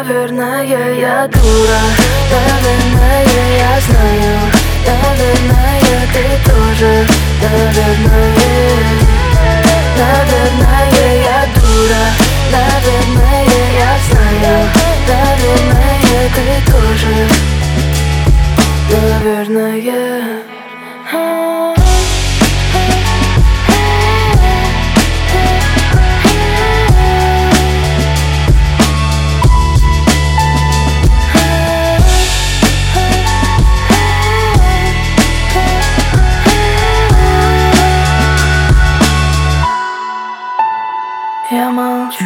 Наверное, я дура, наверное, я знаю. Наверное, ты тоже, наверное. Наверное, я дура, наверное, я знаю. Наверное, ты тоже, наверное. Я молчу,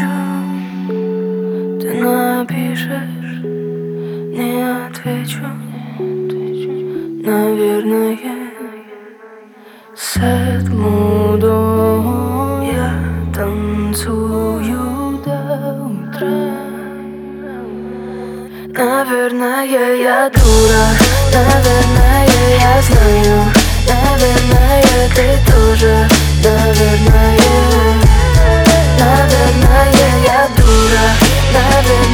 ты напишешь, не отвечу. Наверное, сет муду я танцую до утра. Наверное, я дура, наверное, я знаю. Наверное, ты тоже, наверное. Наверное, я дура, наверное.